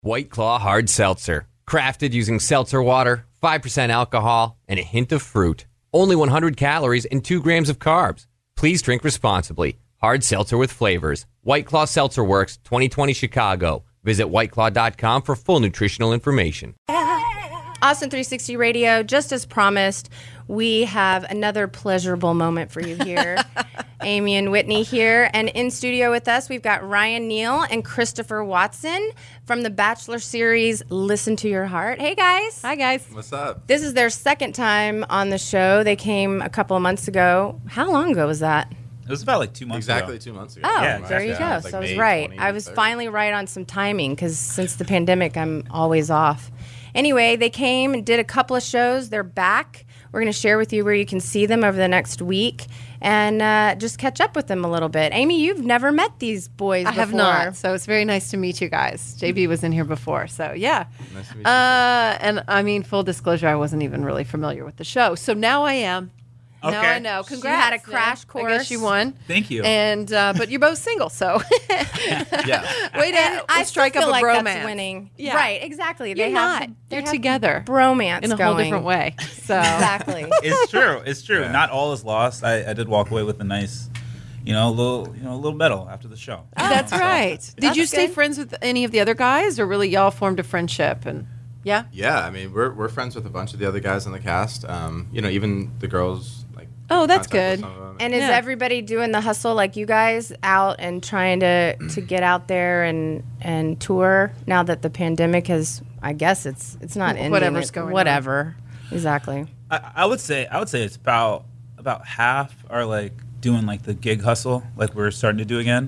White Claw Hard Seltzer. Crafted using seltzer water, 5% alcohol, and a hint of fruit. Only 100 calories and 2 grams of carbs. Please drink responsibly. Hard seltzer with flavors. White Claw Seltzer Works, 2020 Chicago. Visit whiteclaw.com for full nutritional information. Austin 360 Radio, just as promised, we have another pleasurable moment for you here. Amy and Whitney here, and in studio with us, we've got Ryan Neal and Christopher Watson from the Bachelor series Listen to Your Heart. Hey, guys. Hi, guys. What's up? This is their second time on the show. They came a couple of months ago. How long ago was that? It was about like 2 months ago. Exactly 2 months ago. Oh, Yeah, there you exactly. go. It's like So I was May right. 20, I was 30. finally right on some timing because since the pandemic, I'm always off. Anyway, they came and did a couple of shows. They're back. We're going to share with you where you can see them over the next week and just catch up with them a little bit. Amy, you've never met these boys before. I have not, so it's very nice to meet you guys. JB was in here before, so yeah. Nice to meet you. And I mean, full disclosure, I wasn't even really familiar with the show, so now I am. Now Okay. I know. Congrats. had a crash I guess you course. won. Thank you. And but you're both single, so Yeah. wait And to I strike still up feel a like bromance. that's winning. Yeah. Right, exactly. You're They not. have You're they have together bromance in a going. whole different way. So Exactly. It's true. It's true. Yeah. Not all is lost. I did walk away with a nice, little medal after the show. That's right. Did That's you stay good. friends with any of the other guys, or really y'all formed a friendship? And yeah. Yeah, I mean, we're friends with a bunch of the other guys on the cast. Even the girls, like. Oh, that's contact with good. some of them. And is Yeah. everybody doing the hustle like you guys out and trying to get out there and tour now that the pandemic has, I guess it's not ending. Whatever's going on. Whatever. Exactly. I would say it's about half are like doing like the gig hustle, like we're starting to do again.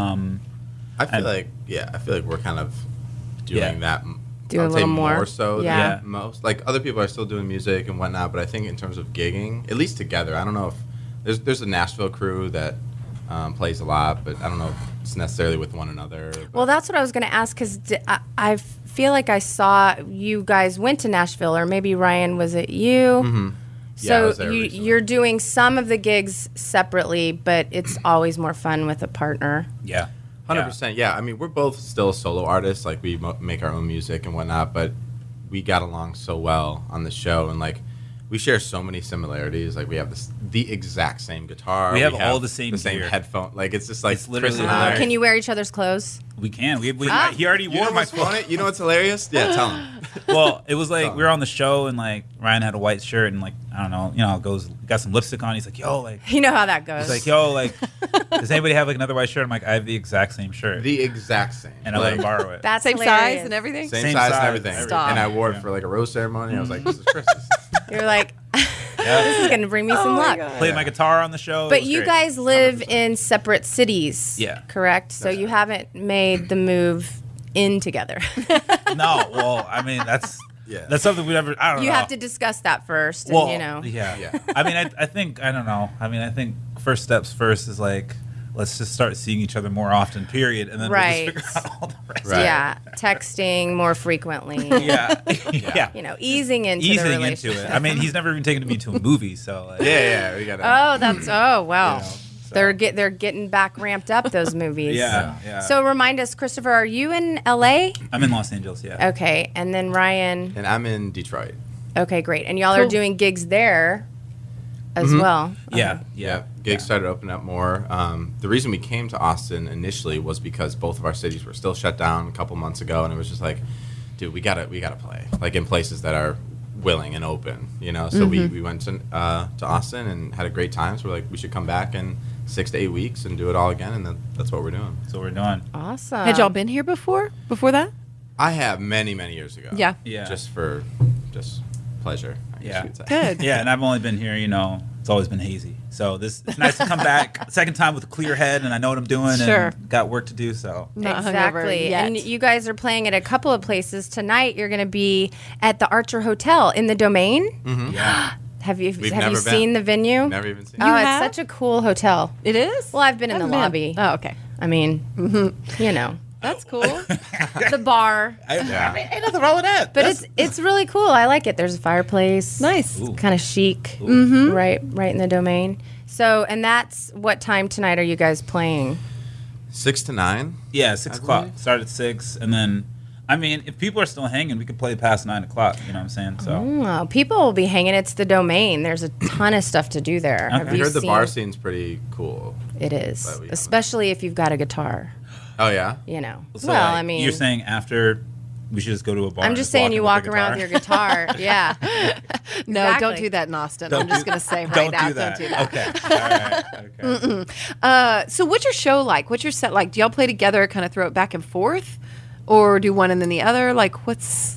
I feel like we're kind of doing Yeah. that. Do I a would say little more. so Yeah. than most. Like other people are still doing music and whatnot, but I think in terms of gigging, at least together, I don't know if there's a Nashville crew that plays a lot, but I don't know if it's necessarily with one another. But Well, that's what I was going to ask because I feel like I saw you guys went to Nashville, or maybe Ryan, was it you? Mm-hmm. Yeah, I So was there recently. you're doing some of the gigs separately, but it's always more fun with a partner. Yeah. 100%. Yeah, I mean, we're both still solo artists. Like, we make our own music and whatnot, but we got along so well on the show, and like, we share so many similarities. Like, we have the exact same guitar. We have all the same gear. headphone. Like, it's just like It's literally Chris and the- I. Can you wear each other's clothes? We can. He already You know wore my what's funny? You know what's hilarious? Yeah, tell him. Well, it was like we were on the show and like Ryan had a white shirt and like I don't know, got some lipstick on. He's like, yo, like You know how that goes. he's like, yo, like does anybody have like another white shirt? I'm like, I have the exact same shirt, The exact same. and I let him borrow it. That's Same hilarious. size and everything. Same size and size, everything. Stop. And I wore it Yeah. for like a rose ceremony. I was like, this is Chris's. You're like, Yeah. this is going to bring me some luck. Played my guitar on the show. It But was you great. guys live in separate cities, Yeah. correct? So you haven't made the move in together. No, well, I mean that's something we never. I don't know. You have to discuss that first, and, Well, Yeah. Yeah. I mean, I think I don't know. I mean, I think first steps first is like let's just start seeing each other more often. Period, and then Right. we'll just figure out all the rest. Right. Yeah, texting more frequently. Yeah, yeah. Easing into the Easing relationship. into it. I mean, he's never even taken me to a movie, so like, Yeah, we got to. Oh, that's wow. you know, so. They're getting back ramped up, those movies. Yeah. So remind us, Christopher, are you in LA? I'm in Los Angeles. Yeah. Okay, and then Ryan. And I'm in Detroit. Okay, great. And y'all are Cool. doing gigs there as well. Yeah. Okay. Yeah, gigs started opening up more. The reason we came to Austin initially was because both of our cities were still shut down a couple months ago, and it was just like, dude, we gotta play like in places that are willing and open, you know. So we went to Austin and had a great time. So we're like, we should come back in 6 to 8 weeks and do it all again, and that's what we're doing. So we're doing. Awesome. Had y'all been here before that? I have many years ago. Yeah. Yeah. Just for pleasure. I guess Yeah. you could say. Good. Yeah, and I've only been here. It's always been hazy. So it's nice to come back second time with a clear head, and I know what I'm doing, Sure. and got work to do. So Not hungover Exactly. yet. And you guys are playing at a couple of places tonight. You're going to be at the Archer Hotel in the Domain. yeah, Have you We've have never you been. seen the venue? Never even seen. Oh, You it's have? such a cool hotel. It is. Well, I've been in the Haven't been. lobby. Oh, okay. I mean, you know, That's cool. the bar. I mean, ain't nothing wrong with that. But it's really cool. I like it. There's a fireplace. Nice. Ooh. Kind of chic. Right in the Domain. So, and that's what time tonight are you guys playing? 6 to 9. Yeah, 6 o'clock. Start at 6, and then I mean, if people are still hanging, we could play past 9 o'clock. You know what I'm saying? So Oh, people will be hanging. It's the Domain. There's a ton of stuff to do there. Okay. Have I you heard the seen- bar scene's pretty cool. It is, But we haven't. especially if you've got a guitar. Oh yeah. You know. So, well, like, I mean, you're saying after we should just go to a bar. I'm and just saying you walk walk in around with your guitar. Yeah. No, Exactly. don't do that in Austin. Don't I'm just do- going to say right Don't now, do that. don't do that. Okay. All right. Okay. So what's your show like? What's your set like? Do y'all play together, kind of throw it back and forth? Or do one and then the other? Like, what's...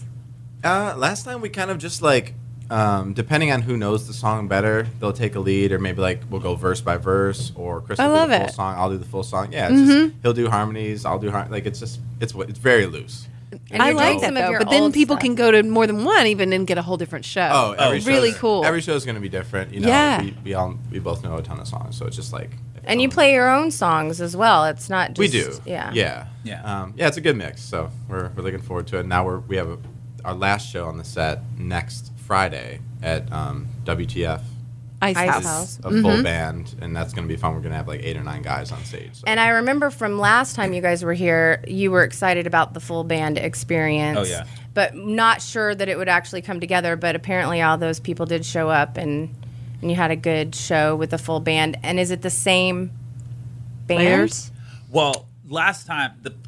Last time we kind of just like, depending on who knows the song better, they'll take a lead, or maybe like we'll go verse by verse, or Chris will I do love the full it. song, I'll do the full song. Yeah, it's just he'll do harmonies, I'll do like it's very loose. And I you're like doing that, some of though. your But then old people stuff. can go to more than one even and get a whole different show. Oh, every really show's- cool. Every show's gonna be different. You know, Yeah. we both know a ton of songs, so it's just like. And you play your own songs as well. It's not just... We do. Yeah. Yeah. Yeah. Yeah, it's a good mix. So we're looking forward to it. Now we have our last show on the set next Friday at WTF. Ice Ice House. House. A full band, and that's going to be fun. We're going to have like 8 or 9 guys on stage. So. And I remember from last time you guys were here, you were excited about the full band experience. Oh, yeah. But not sure that it would actually come together. But apparently all those people did show up, and you had a good show with the full band. And is it the same band? Players? Well, last time,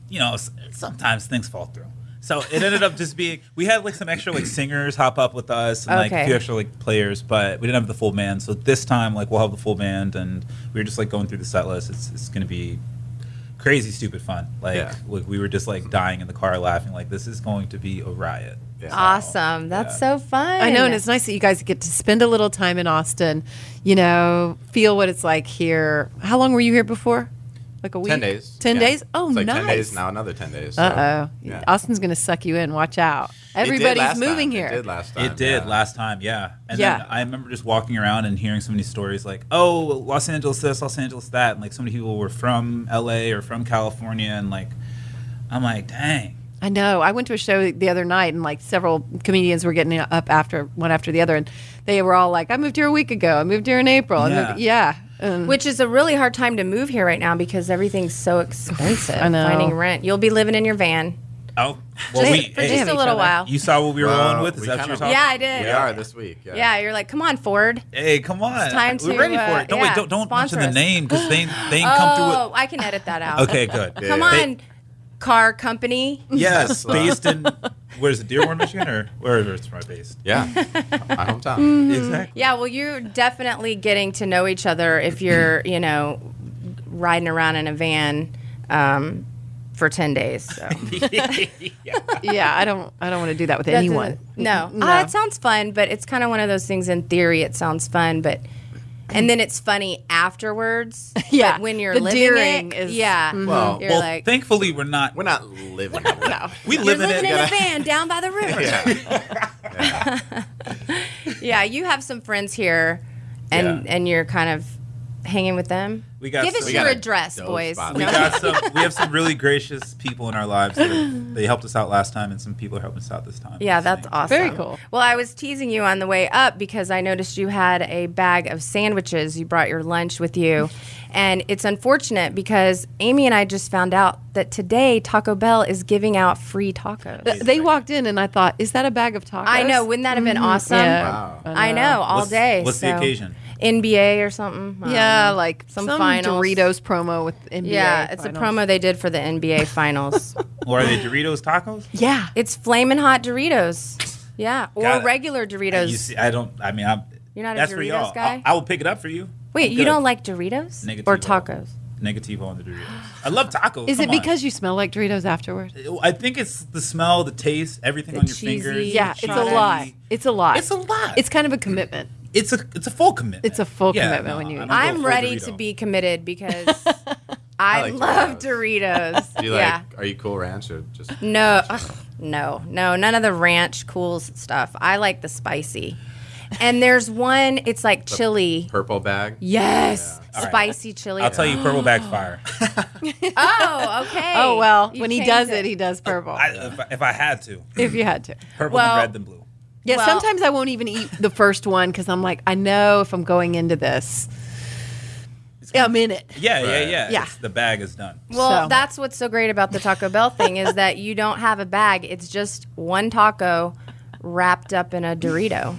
sometimes things fall through. So it ended up just being, we had like some extra like singers hop up with us and like a Okay. few extra like players, but we didn't have the full band. So this time, like we'll have the full band, and we were just like going through the set list. It's going to be crazy, stupid fun. Like Yeah. we were just like dying in the car laughing. Like this is going to be a riot. Yeah. Awesome. That's so fun. I know, and it's nice that you guys get to spend a little time in Austin, you know, feel what it's like here. How long were you here before? Like a week? 10 days. 10 Yeah. days? Oh, it's like nice. 10 days now, another 10 days. So, Uh-oh. yeah. Austin's going to suck you in. Watch out. It did Everybody's last moving time. here. It did last time. It did yeah. last time, yeah. And Yeah. then I remember just walking around and hearing so many stories like, oh, Los Angeles this, Los Angeles that. And like so many people were from LA or from California. And like, I'm like, dang. I know. I went to a show the other night, and like several comedians were getting up one after the other, and they were all like, "I moved here a week ago. I moved here in April." Yeah. And Which is a really hard time to move here right now because everything's so expensive. I know. Finding rent. You'll be living in your van. Oh, well, Just- For They just have a each little other. while. You saw what we were rolling with? Is we that what kind you're of- talking Yeah, I did. We are this week. Yeah. Yeah, you're like, come on, Ford. Hey, come on. It's time We're to, ready for it. Don't yeah, wait. Don't sponsor mention the us. name because they ain't come through Oh, I can edit that out. it. Okay, good. Yeah. Come on, car company. Yes, based in, where's it, Dearborn, Michigan? Or where is it based? Yeah. My hometown. Exactly. Yeah, well, you're definitely getting to know each other if you're, riding around in a van for 10 days. So. yeah, I don't want to do that with That anyone. doesn't- No. No. It sounds fun, but it's kind of one of those things in theory. It sounds fun, but and then it's funny afterwards. Yeah, But when you're the living deering it, is- yeah. Well, You're Well, like, thankfully, we're not. We're not living it. No. We you're live in living it. in a van down by the river. Yeah. Yeah, you have some friends here, and Yeah. and you're kind of hanging with them. We got Give us some- your We got a address, dope boys. spot. We No. have some really gracious people in our lives. They helped us out last time, and some people are helping us out this time. Yeah, that's awesome. Very cool. Well, I was teasing you on the way up because I noticed you had a bag of sandwiches. You brought your lunch with you. And it's unfortunate because Amy and I just found out that today Taco Bell is giving out free tacos. They walked in, and I thought, "Is that a bag of tacos?" I know. Wouldn't that have been awesome? Yeah, Wow. I know, all What's- day. what's the so- occasion? NBA or something. I don't Yeah, know. like some finals. Doritos promo with NBA. Yeah, it's finals. a promo they did for the NBA finals. Or are they Doritos tacos? Yeah, It's flaming hot Doritos. Yeah, or Got it. regular Doritos. You see, I'm. You're not a that's for Doritos y'all. guy? I will pick it up for you. Wait, I'm you good. don't like Doritos Negativo. or tacos? Negativo on the Doritos. I love tacos. is it Come on. because you smell like Doritos afterward? I think it's the smell, the taste, everything The on your cheesy- fingers. Yeah, it's a Try to- lot. It's a lot. It's a lot. It's kind of a commitment. It's a full commitment. It's a full Yeah, commitment no, when you I eat. don't go I'm full ready Dorito. to be committed because I like love Doritos. Do you yeah. are you Cool Ranch or just? No, no, none of the ranch cool stuff. I like the spicy. And there's one, it's like chili. Purple bag. Yes, All right. spicy chili. I'll tell you, purple backfire. Oh, okay. Oh well, You when he changed does it. it, he does purple. If I had to, if you had to. purple Well- and red than blue. Yeah, Well- sometimes I won't even eat the first one because I'm like, I know if I'm going into this, I'm in it. Yeah, Right. yeah. Yeah. The bag is done. Well, So- that's what's so great about the Taco Bell thing is that you don't have a bag. It's just one taco wrapped up in a Dorito.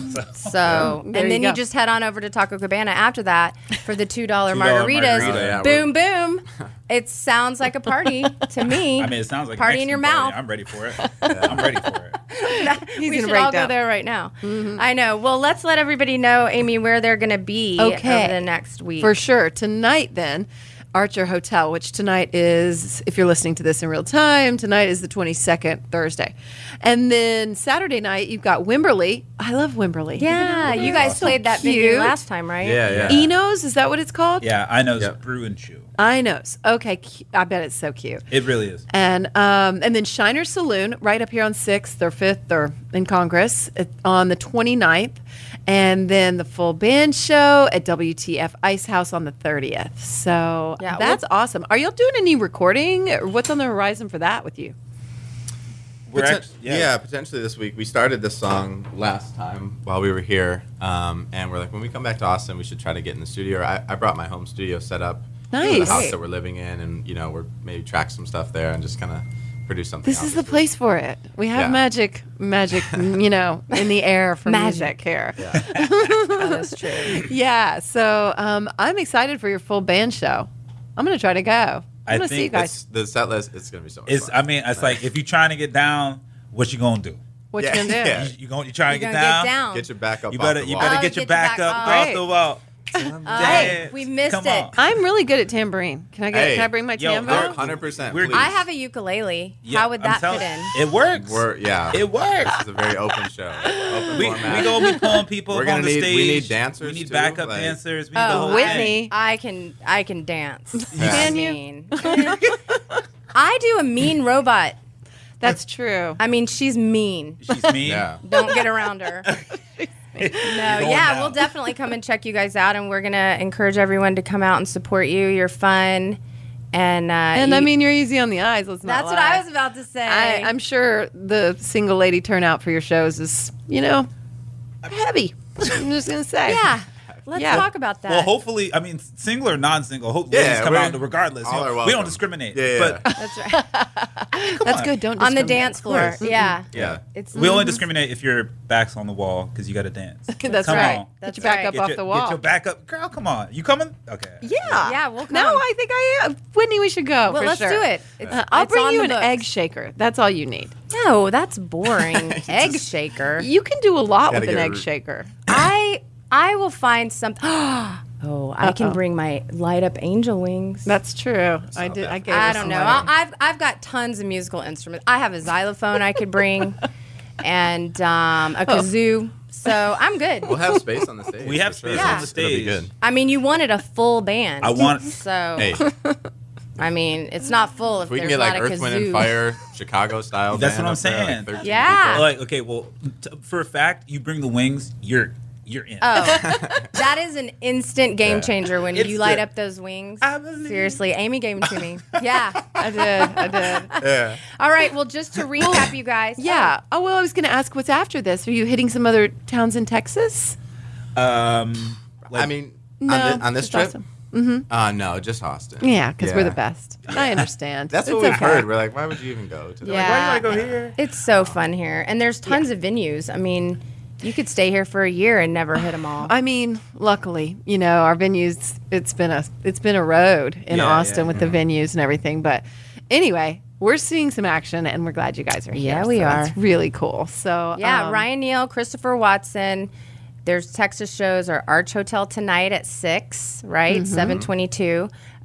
So, There and then you you go. just head on over to Taco Cabana after that for the $2 margaritas. margarita, yeah. Boom, boom. It sounds like a party to me. I mean, it sounds like a Party in your Mexican party. mouth. I'm ready for it. I'm ready for it. He's we gonna should break all go down. there right now. I know. Well, let's let everybody know, Amy, where they're going to be Okay. over the next week. For sure. Tonight, then, Archer Hotel, which tonight is, if you're listening to this in real time, tonight is the 22nd, Thursday. And then Saturday night, you've got Wimberley. I love Wimberley. Yeah, you guys So played that venue cute. last time, right? Yeah. Enos, is that what it's called? Yeah, I know. Yep. Brew and chew. Inos. Okay, I bet it's so cute. It really is. And then Shiner Saloon right up here on 6th or 5th or in Congress on the 29th. And then the full band show at WTF Ice House on the 30th. So Yeah, that's awesome. Are y'all doing any recording? Or what's on the horizon for that with you? We're Yeah, potentially this week. We started this song last time while we were here, and we're like, when we come back to Austin, we should try to get in the studio. I brought my home studio set up in the Nice. house that we're living in, and we're maybe track some stuff there and just kind of produce something. This out is the this week. place for it. We have Yeah. magic, in the air for Magic. music here. That is true. Yeah. So I'm excited for your full band show. I'm going to try to go. I'm I going to see you think guys. The set list is going to be so much It's. fun. I mean, it's like if you're trying to get down, what you gonna do? What Yeah, you going to do? yeah. You trying to You're get gonna down? get down. Get your back up. You off better. the You wall. better Oh, get your back up Right. off the wall. Hey, we missed Come it. on. I'm really good at tambourine. Can I Hey. Can I bring my Yo, tambo? we're- 100%. We're- please. I have a ukulele. Yeah, How would I'm that telling- fit in? It works. Yeah. It works. This is a very open show. Open We format. gonna be pulling people We're up gonna on the need- stage. we need dancers, We need too, backup like- dancers. We need the Oh, whole Whitney. thing. I can dance. Yeah. Can you? Mean. I do a mean robot. That's true. I mean, she's mean. She's mean. Yeah. Don't get around her. No, going yeah, down. we'll definitely come and check you guys out, and we're gonna encourage everyone to come out and support you. You're fun, and And I mean, you're easy on the eyes. Let's not that's what lie. I was about to say. I'm sure the single lady turnout for your shows is, heavy. I'm just gonna say. Yeah, let's Yeah. talk about that. Well, hopefully, I mean, single or non-single, hopefully Yeah, ladies come we're- out regardless. all are we welcome. don't discriminate. Yeah. But That's right. That's on. good. Don't On the discriminate. dance floor. course. Yeah. Yeah. It's we only discriminate if your back's on the wall because you got to dance. That's Come right. on. That's Get your back right. up Get off your, the wall. Get your back up. Girl, come on. You coming? Okay. Yeah. Yeah, we'll come. No, I think I am. Whitney, we should go. Well, for let's sure. do it. It's, I'll it's bring on you the an books. egg shaker. That's all you need. No, that's boring. Egg shaker. You can do a lot Gotta with an get egg a- shaker. I will find something. Oh, I can bring my light up angel wings. That's true. not I did. bad. I gave. I her don't some know. money. I've got tons of musical instruments. I have a xylophone I could bring, and a kazoo. So I'm good. We'll have space on the stage. We have for sure. space on the It'll be stage. good. I mean, you wanted a full band. I want- So Hey, I mean, it's not full if if we can there's get like not a Earth, Wind, and kazoo. Fire, Chicago style. That's band what I'm up there, saying. 13 Yeah. people. Like, okay, well, for a fact, you bring the wings, you're in. Oh, that is an instant game Yeah. changer when It's you light the- up those wings. I believe- Seriously, Amy gave them to me. Yeah. I did. I did. Yeah. All right. Well, just to recap, you guys. Yeah. Oh well, I was going to ask what's after this. Are you hitting some other towns in Texas? Like, I mean, No, on this just trip, Austin. no, just Austin. Yeah, because we're the best. I understand. That's It's what we've okay. heard. We're like, why would you even go to that? Yeah. why do I go here? It's so fun here, and there's tons of venues. I mean, you could stay here for a year and never hit them all. I mean, luckily, our venues. It's been a road in Yeah, Austin yeah. with the venues and everything. But anyway, we're seeing some action, and we're glad you guys are here. Yeah, we so are. It's really cool. So Yeah, Ryan Neal, Christopher Watson. There's Texas shows are Arch Hotel tonight at 6, right? 7:22.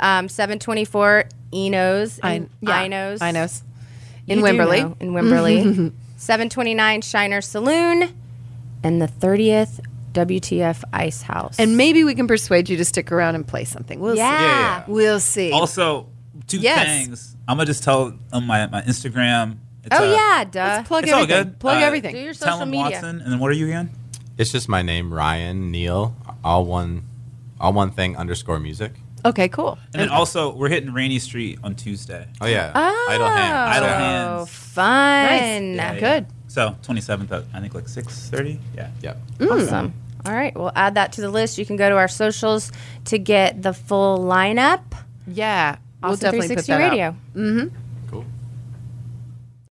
7:24, Enos. Inos. Inos. You In do Wimberley. know, in Wimberley. 7:29, Shiner Saloon. And the 30th, WTF Ice House. And maybe we can persuade you to stick around and play something. We'll Yeah. see. We'll see. Also, two Yes. things. I'm gonna just tell on my Instagram. It's, oh, yeah, duh. Let's plug It's all everything. good. Plug Do everything. Do your Tell social him media. Watson, and then what are you again? It's just my name, Ryan Neal, all one thing _music. Okay, cool. And then also, we're hitting Rainy Street on Tuesday. Oh yeah, Oh, Idle Hands. Idle Oh, Hands. fun. Nice. Yeah, Good. So 27th, I think like 6:30. Yeah. Yep. Awesome. All right, we'll add that to the list. You can go to our socials to get the full lineup. Yeah, we'll Austin definitely put 360 that Radio. out. Mm-hmm.